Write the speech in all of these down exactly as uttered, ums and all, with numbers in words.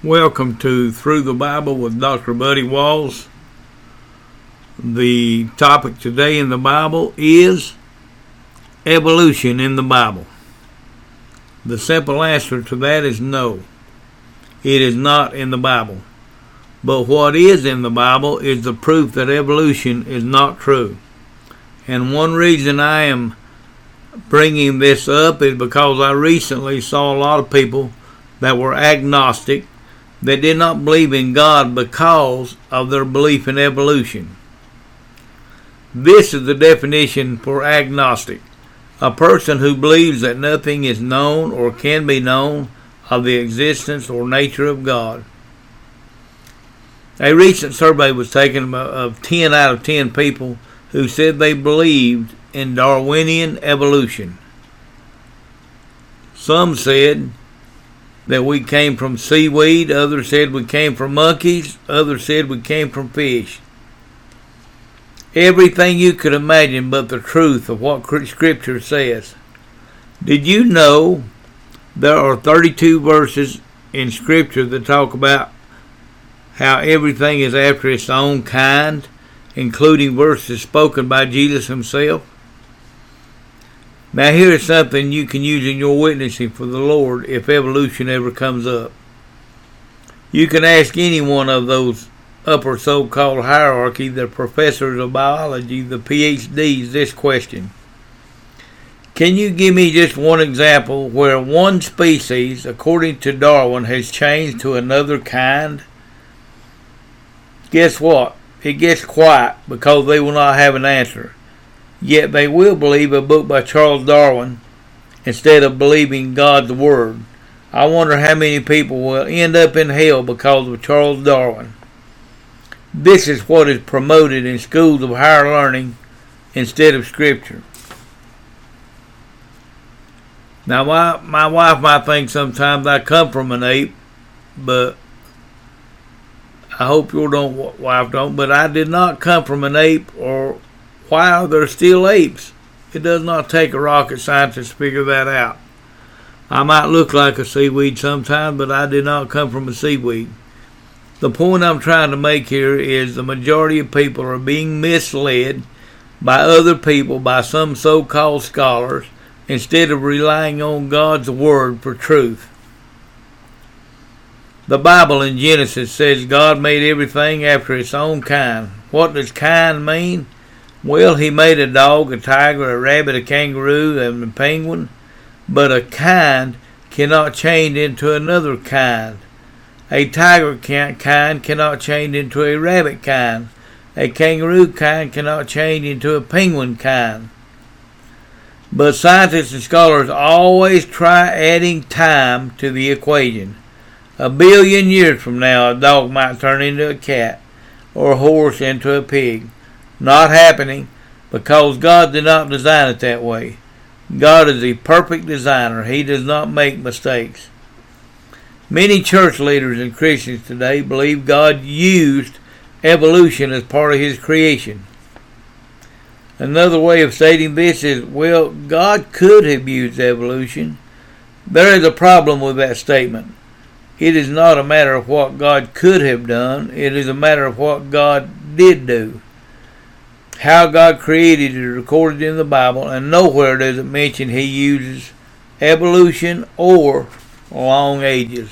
Welcome to Through the Bible with Doctor Buddy Walls. The topic today in the Bible is evolution in the Bible. The simple answer to that is no. It is not in the Bible. But what is in the Bible is the proof that evolution is not true. And one reason I am bringing this up is because I recently saw a lot of people that were agnostic, that did not believe in God because of their belief in evolution. This is the definition for agnostic: a person who believes that nothing is known or can be known of the existence or nature of God. A recent survey was taken of ten out of ten people who said they believed in Darwinian evolution. Some said that we came from seaweed, others said we came from monkeys, others said we came from fish. Everything you could imagine but the truth of what Scripture says. Did you know there are thirty-two verses in Scripture that talk about how everything is after its own kind, including verses spoken by Jesus himself? Now here's something you can use in your witnessing for the Lord if evolution ever comes up. You can ask any one of those upper so-called hierarchy, the professors of biology, the P H Ds, this question. Can you give me just one example where one species, according to Darwin, has changed to another kind? Guess what? It gets quiet because they will not have an answer. Yet they will believe a book by Charles Darwin instead of believing God's Word. I wonder how many people will end up in hell because of Charles Darwin. This is what is promoted in schools of higher learning instead of Scripture. Now, my, my wife might think sometimes I come from an ape, but I hope your don't, wife don't, but I did not come from an ape. Or why are there still apes? It does not take a rocket scientist to figure that out. I might look like a seaweed sometimes, but I did not come from a seaweed. The point I'm trying to make here is the majority of people are being misled by other people, by some so-called scholars, instead of relying on God's Word for truth. The Bible in Genesis says God made everything after its own kind. What does kind mean? Well, he made a dog, a tiger, a rabbit, a kangaroo, and a penguin. But a kind cannot change into another kind. A tiger kind cannot change into a rabbit kind. A kangaroo kind cannot change into a penguin kind. But scientists and scholars always try adding time to the equation. A billion years from now, a dog might turn into a cat, or a horse into a pig. Not happening, because God did not design it that way. God is a perfect designer. He does not make mistakes. Many church leaders and Christians today believe God used evolution as part of His creation. Another way of stating this is, well, God could have used evolution. There is a problem with that statement. It is not a matter of what God could have done. It is a matter of what God did do. How God created is recorded in the Bible, and nowhere does it mention He uses evolution or long ages.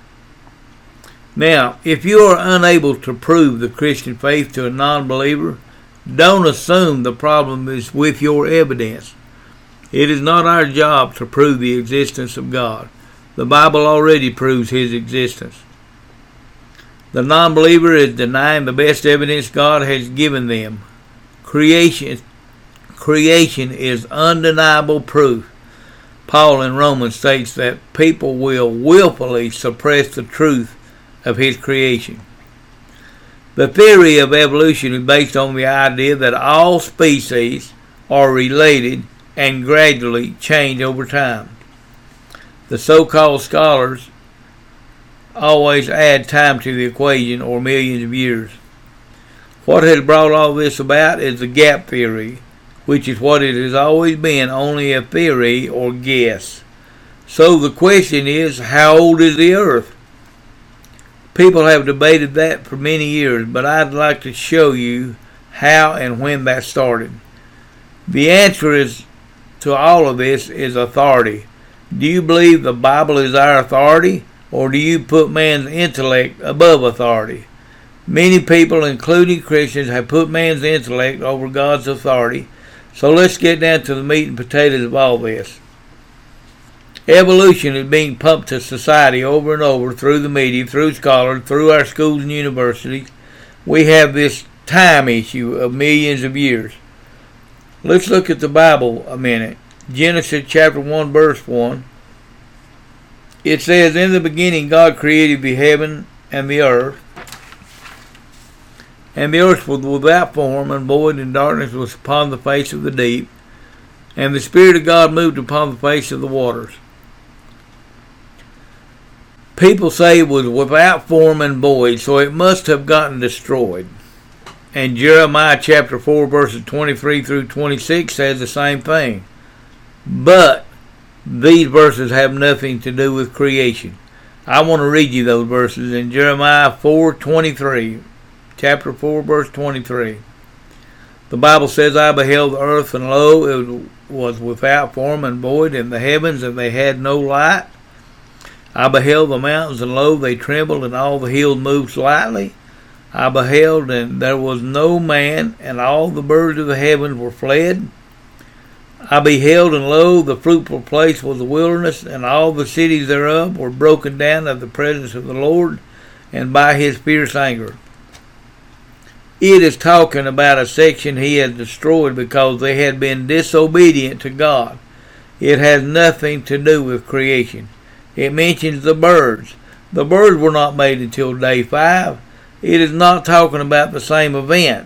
Now, if you are unable to prove the Christian faith to a non-believer, don't assume the problem is with your evidence. It is not our job to prove the existence of God. The Bible already proves His existence. The non-believer is denying the best evidence God has given them. Creation, creation is undeniable proof. Paul in Romans states that people will willfully suppress the truth of His creation. The theory of evolution is based on the idea that all species are related and gradually change over time. The so-called scholars always add time to the equation, or millions of years. What has brought all this about is the gap theory, which is what it has always been, only a theory or guess. So the question is, how old is the earth? People have debated that for many years, but I'd like to show you how and when that started. The answer is to all of this is authority. Do you believe the Bible is our authority, or do you put man's intellect above authority? Many people, including Christians, have put man's intellect over God's authority. So let's get down to the meat and potatoes of all this. Evolution is being pumped to society over and over through the media, through scholars, through our schools and universities. We have this time issue of millions of years. Let's look at the Bible a minute. Genesis chapter one, verse one. It says, "In the beginning God created the heaven and the earth. And the earth was without form and void, and darkness was upon the face of the deep. And the Spirit of God moved upon the face of the waters." People say it was without form and void, so it must have gotten destroyed. And Jeremiah chapter four, verses twenty-three through twenty-six says the same thing. But these verses have nothing to do with creation. I want to read you those verses in Jeremiah four twenty-three. Chapter four, verse twenty-three. The Bible says, "I beheld the earth, and lo, it was without form and void, and the heavens, and they had no light. I beheld the mountains, and lo, they trembled, and all the hills moved slightly. I beheld, and there was no man, and all the birds of the heavens were fled. I beheld, and lo, the fruitful place was a wilderness, and all the cities thereof were broken down of the presence of the Lord, and by his fierce anger." It is talking about a section he had destroyed because they had been disobedient to God. It has nothing to do with creation. It mentions the birds. The birds were not made until day five. It is not talking about the same event.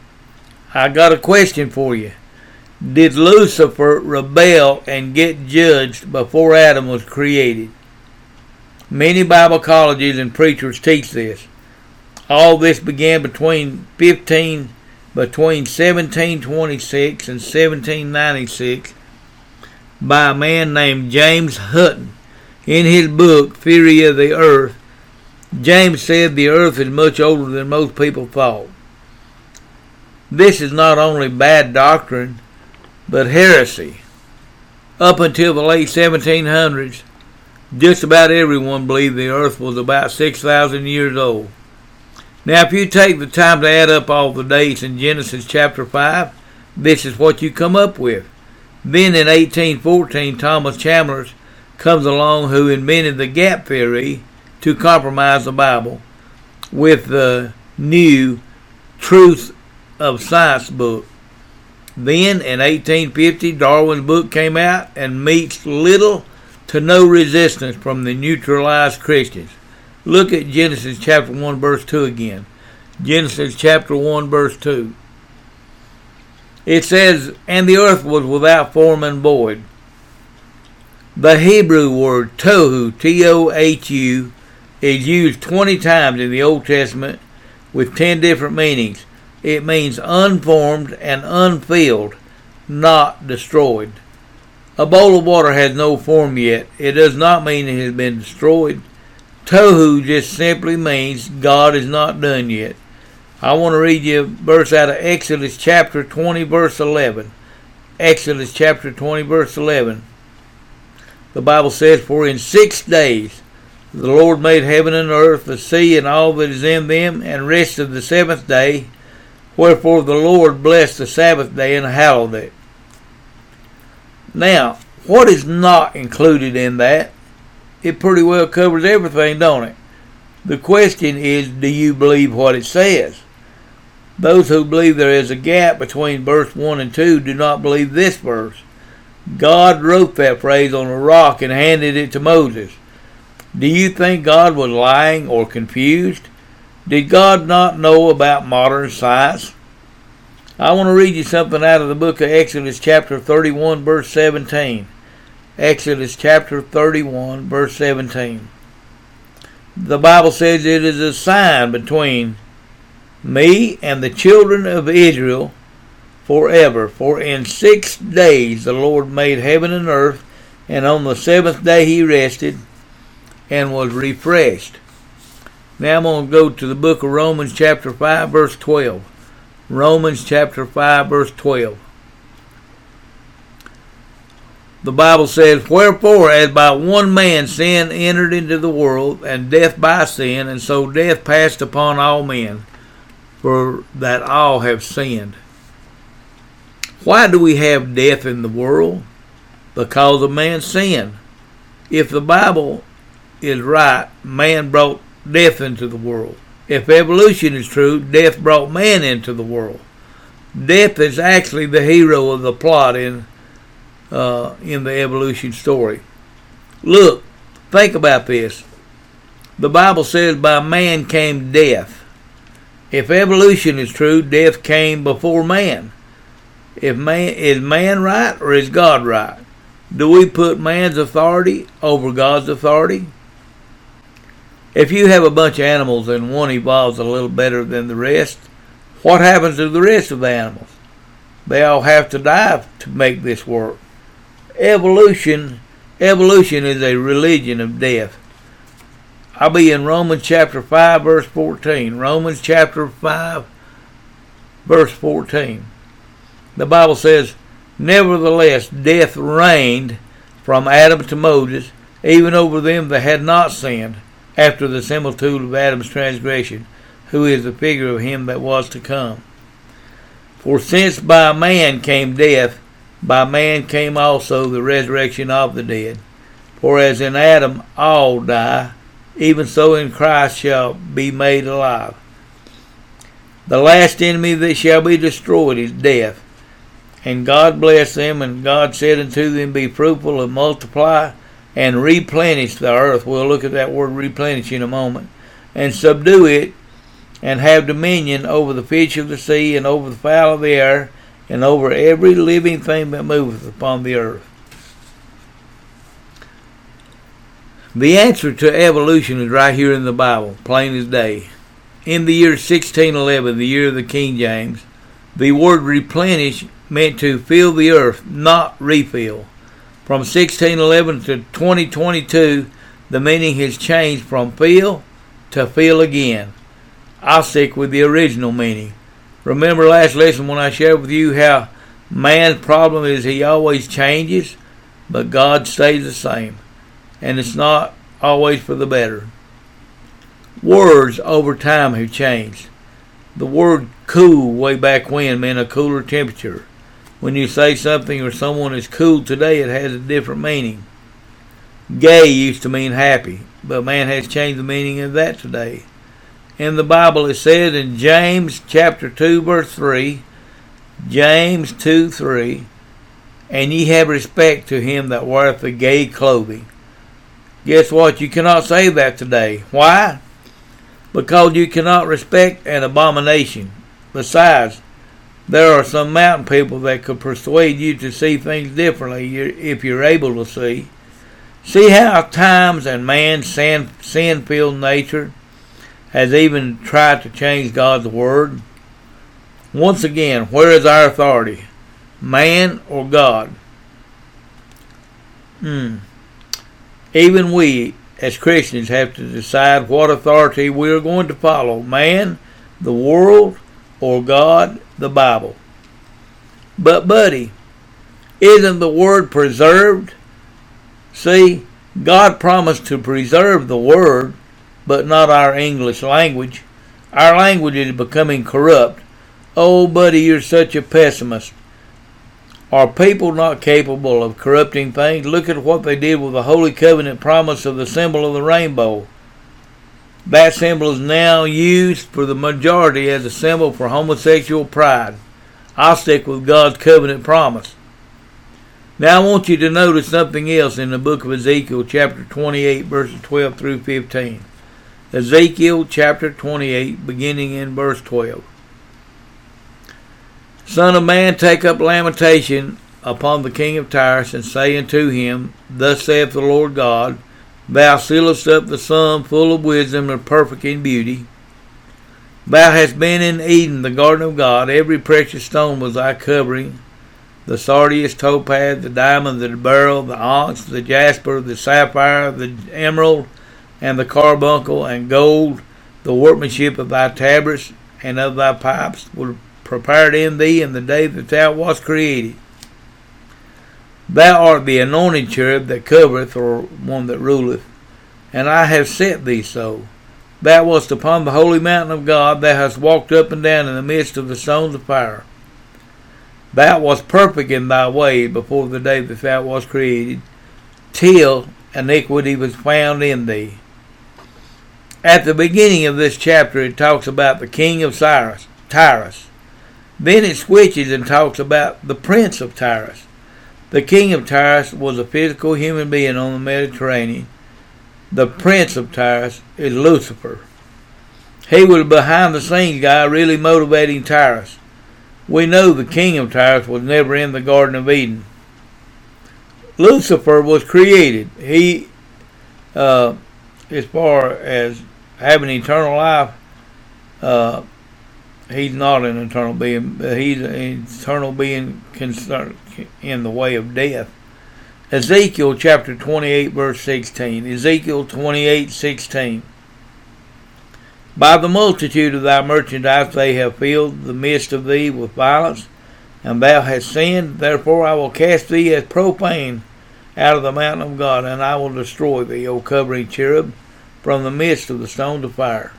I got a question for you. Did Lucifer rebel and get judged before Adam was created? Many Bible colleges and preachers teach this. All this began between fifteen, between seventeen twenty-six and seventeen ninety-six by a man named James Hutton. In his book, Theory of the Earth, James said the earth is much older than most people thought. This is not only bad doctrine, but heresy. Up until the late seventeen hundreds, just about everyone believed the earth was about six thousand years old. Now, if you take the time to add up all the dates in Genesis chapter five, this is what you come up with. Then in eighteen fourteen, Thomas Chalmers comes along, who invented the gap theory to compromise the Bible with the new Truth of Science book. Then in eighteen fifty, Darwin's book came out and meets little to no resistance from the neutralized Christians. Look at Genesis chapter one, verse two again. Genesis chapter one, verse two. It says, "And the earth was without form and void." The Hebrew word tohu, T O H U, is used twenty times in the Old Testament with ten different meanings. It means unformed and unfilled, not destroyed. A bowl of water has no form yet. It does not mean it has been destroyed. Tohu just simply means God is not done yet. I want to read you a verse out of Exodus chapter twenty, verse eleven. Exodus chapter twenty, verse eleven. The Bible says, "For in six days the Lord made heaven and earth, the sea, and all that is in them, and rested the seventh day. Wherefore the Lord blessed the Sabbath day and hallowed it." Now, what is not included in that? It pretty well covers everything, don't it? The question is, do you believe what it says? Those who believe there is a gap between verse one and two do not believe this verse. God wrote that phrase on a rock and handed it to Moses. Do you think God was lying or confused? Did God not know about modern science? I want to read you something out of the book of Exodus chapter thirty-one, verse seventeen. Exodus chapter thirty-one, verse seventeen. The Bible says, "It is a sign between me and the children of Israel forever. For in six days the Lord made heaven and earth, and on the seventh day he rested and was refreshed." Now I'm going to go to the book of Romans chapter five, verse twelve. Romans chapter five, verse twelve. The Bible says, "Wherefore, as by one man sin entered into the world, and death by sin, and so death passed upon all men, for that all have sinned." Why do we have death in the world? Because of man's sin. If the Bible is right, man brought death into the world. If evolution is true, death brought man into the world. Death is actually the hero of the plot in uh, in the evolution story. Look, think about this. The Bible says by man came death. If evolution is true, death came before man. If man is man right or is God right? Do we put man's authority over God's authority? If you have a bunch of animals and one evolves a little better than the rest, what happens to the rest of the animals? They all have to die to make this work. Evolution, evolution is a religion of death. I'll be in Romans chapter five, verse fourteen. Romans chapter five, verse fourteen. The Bible says, "Nevertheless, death reigned from Adam to Moses, even over them that had not sinned, after the similitude of Adam's transgression, who is the figure of him that was to come. For since by man came death, by man came also the resurrection of the dead. For as in Adam all die, even so in Christ shall be made alive. The last enemy that shall be destroyed is death. And God blessed them, and God said unto them, Be fruitful and multiply, and replenish the earth." We'll look at that word replenish in a moment. "And subdue it, and have dominion over the fish of the sea, and over the fowl of the air, and over every living thing that moveth upon the earth." The answer to evolution is right here in the Bible, plain as day. In the year sixteen eleven, the year of the King James, the word replenish meant to fill the earth, not refill. From sixteen eleven to twenty twenty-two, the meaning has changed from fill to fill again. I'll stick with the original meaning. Remember last lesson when I shared with you how man's problem is he always changes, but God stays the same. And it's not always for the better. Words over time have changed. The word cool way back when meant a cooler temperature. When you say something or someone is cool today, it has a different meaning. Gay used to mean happy, but man has changed the meaning of that today. In the Bible it says in James chapter two verse three, James two three, "And ye have respect to him that weareth the gay clothing." Guess what? You cannot say that today. Why? Because you cannot respect an abomination. Besides, there are some mountain people that could persuade you to see things differently if you're able to see. See how times and man's sin-filled nature has even tried to change God's word? Once again, where is our authority? Man or God? Hmm. Even we, as Christians, have to decide what authority we are going to follow. Man, the world, or God, the Bible. But, buddy, isn't the word preserved? See, God promised to preserve the word, but not our English language. Our language is becoming corrupt. Oh, buddy, you're such a pessimist. Are people not capable of corrupting things? Look at what they did with the Holy Covenant promise of the symbol of the rainbow. That symbol is now used for the majority as a symbol for homosexual pride. I'll stick with God's covenant promise. Now I want you to notice something else in the book of Ezekiel chapter twenty-eight verses twelve through fifteen. Ezekiel chapter twenty-eight beginning in verse twelve. "Son of man, take up lamentation upon the king of Tyrus, and say unto him, Thus saith the Lord God, Thou sealest up the sum full of wisdom and perfect in beauty. Thou hast been in Eden, the garden of God. Every precious stone was thy covering, the sardius, topaz, the diamond, the beryl, the onyx, the jasper, the sapphire, the emerald, and the carbuncle, and gold, the workmanship of thy tabrets and of thy pipes were prepared in thee in the day that thou wast created. Thou art the anointed cherub that covereth, or one that ruleth, and I have set thee so. Thou wast upon the holy mountain of God, thou hast walked up and down in the midst of the stones of fire. Thou wast perfect in thy way before the day that thou wast created, till iniquity was found in thee. At the beginning of this chapter, it talks about the king of Cyrus, Tyrus. Then it switches and talks about the prince of Tyrus. The king of Tyrus was a physical human being on the Mediterranean. The prince of Tyrus is Lucifer. He was a behind-the-scenes guy really motivating Tyrus. We know the king of Tyrus was never in the Garden of Eden. Lucifer was created. He, uh, as far as having eternal life, uh, he's not an eternal being, but he's an eternal being concerned in the way of death. Ezekiel chapter twenty-eight verse sixteen. Ezekiel twenty-eight sixteen. By the multitude of thy merchandise they have filled the midst of thee with violence, and thou hast sinned. Therefore I will cast thee as profane out of the mountain of God, and I will destroy thee, O covering cherub, from the midst of the stones of fire.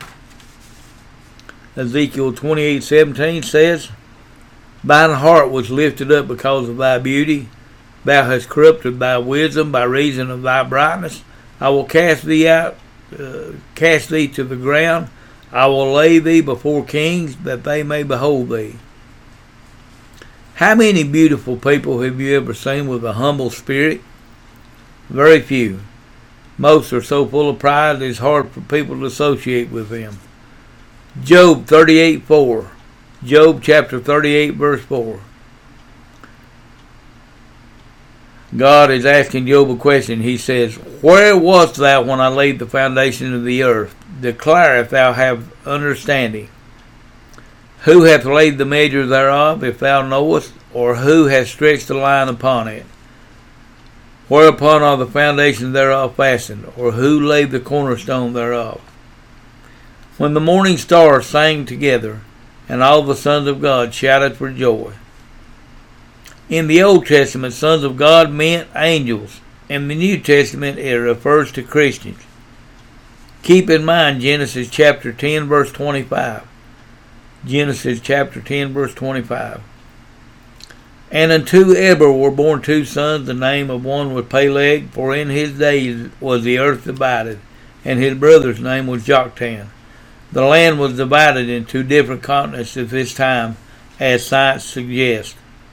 Ezekiel twenty-eight seventeen says, Thine heart was lifted up because of thy beauty. Thou hast corrupted thy wisdom by reason of thy brightness. I will cast thee out, uh, cast thee to the ground. I will lay thee before kings, that they may behold thee. How many beautiful people have you ever seen with a humble spirit? Very few. Most are so full of pride it's hard for people to associate with them. Job thirty-eight four. Job chapter thirty-eight verse four. God is asking Job a question. He says, Where wast thou when I laid the foundation of the earth? Declare if thou have understanding. Who hath laid the measure thereof, if thou knowest? Or who hath stretched the line upon it? Whereupon are the foundations thereof fastened? Or who laid the cornerstone thereof? When the morning stars sang together, and all the sons of God shouted for joy. In the Old Testament, sons of God meant angels. In the New Testament, it refers to Christians. Keep in mind Genesis chapter ten, verse twenty-five. Genesis chapter ten, verse twenty-five. And unto Eber were born two sons. The name of one was Peleg, for in his days was the earth divided, and his brother's name was Joktan. The land was divided into different continents at this time, as science suggests.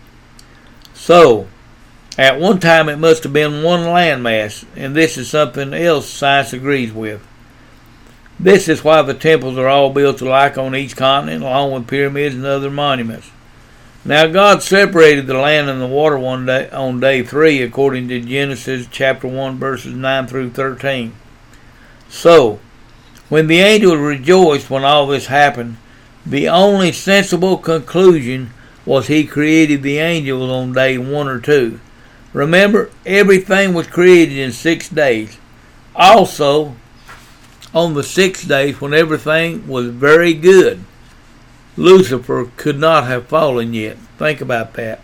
So, at one time it must have been one landmass, and this is something else science agrees with. This is why the temples are all built alike on each continent, along with pyramids and other monuments. Now God separated the land and the water one day on day three, according to Genesis chapter one, verses nine through thirteen. So, when the angels rejoiced when all this happened, the only sensible conclusion was he created the angels on day one or two. Remember, everything was created in six days. Also, on the sixth day, when everything was very good, Lucifer could not have fallen yet. Think about that.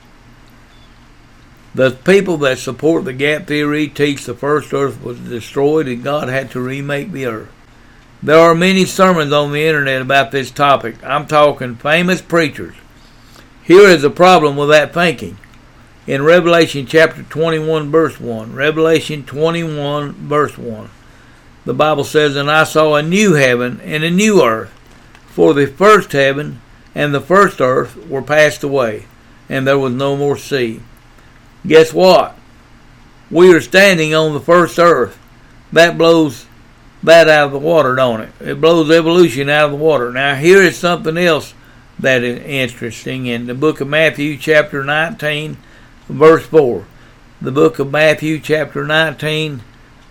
The people that support the gap theory teach the first earth was destroyed and God had to remake the earth. There are many sermons on the internet about this topic. I'm talking famous preachers. Here is the problem with that thinking. In Revelation chapter twenty-one verse one, Revelation twenty-one verse one, the Bible says, And I saw a new heaven and a new earth, for the first heaven and the first earth were passed away, and there was no more sea. Guess what? We are standing on the first earth. That blows that out of the water, don't it? It blows evolution out of the water. Now here is something else that is interesting in the book of Matthew chapter nineteen verse four. The book of Matthew chapter nineteen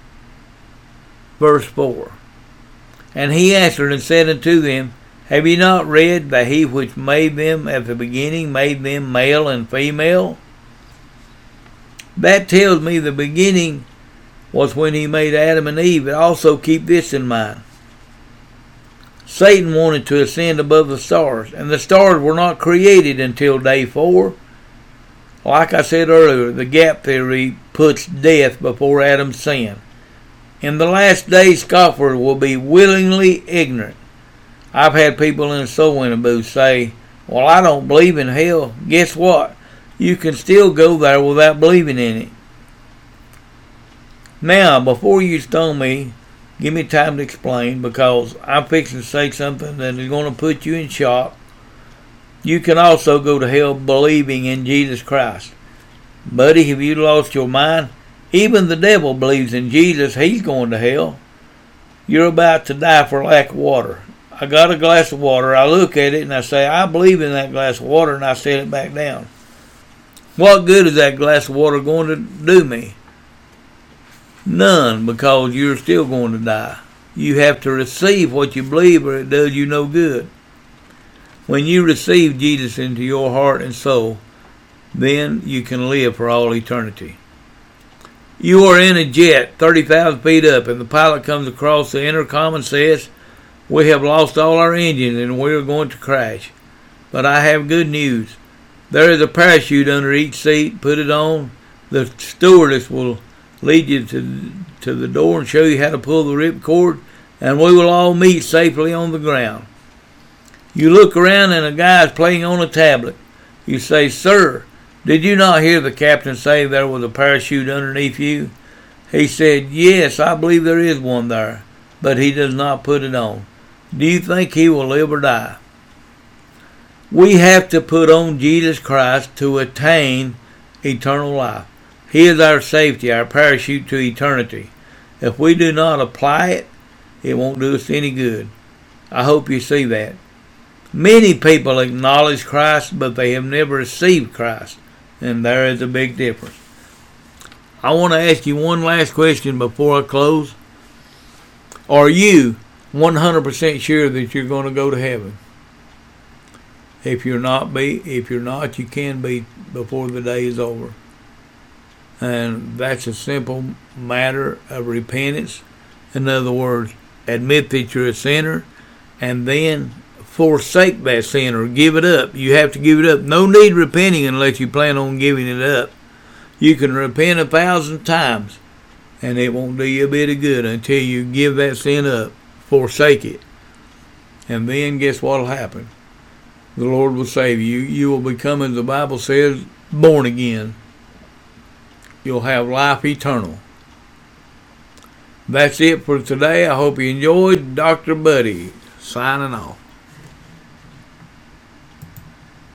verse four. And he answered and said unto them, Have ye not read that he which made them at the beginning made them male and female? That tells me the beginning was when he made Adam and Eve. And also keep this in mind. Satan wanted to ascend above the stars, and the stars were not created until day four. Like I said earlier, the gap theory puts death before Adam's sin. In the last days, scoffers will be willingly ignorant. I've had people in a soul winning booth say, well, I don't believe in hell. Guess what? You can still go there without believing in it. Now, before you stone me, give me time to explain, because I'm fixing to say something that is going to put you in shock. You can also go to hell believing in Jesus Christ. Buddy, have you lost your mind? Even the devil believes in Jesus. He's going to hell. You're about to die for lack of water. I got a glass of water. I look at it and I say, I believe in that glass of water, and I set it back down. What good is that glass of water going to do me? None, because you're still going to die. You have to receive what you believe, or it does you no good. When you receive Jesus into your heart and soul, then you can live for all eternity. You are in a jet thirty thousand feet up, and the pilot comes across the intercom and says, we have lost all our engines and we are going to crash. But I have good news. There is a parachute under each seat. Put it on. The stewardess will lead you to, to the door and show you how to pull the ripcord, and we will all meet safely on the ground. You look around and a guy is playing on a tablet. You say, sir, did you not hear the captain say there was a parachute underneath you? He said, yes, I believe there is one there, but he does not put it on. Do you think he will live or die? We have to put on Jesus Christ to attain eternal life. He is our safety, our parachute to eternity. If we do not apply it, it won't do us any good. I hope you see that. Many people acknowledge Christ, but they have never received Christ, and there is a big difference. I want to ask you one last question before I close. Are you one hundred percent sure that you're going to go to heaven? If you're not, be if you're not, you can be before the day is over. And that's a simple matter of repentance. In other words, admit that you're a sinner, and then forsake that sin or give it up. You have to give it up. No need repenting unless you plan on giving it up. You can repent a thousand times, and it won't do you a bit of good until you give that sin up, forsake it. And then guess what will happen? The Lord will save you. You will become, as the Bible says, born again. You'll have life eternal. That's it for today. I hope you enjoyed. Doctor Buddy signing off.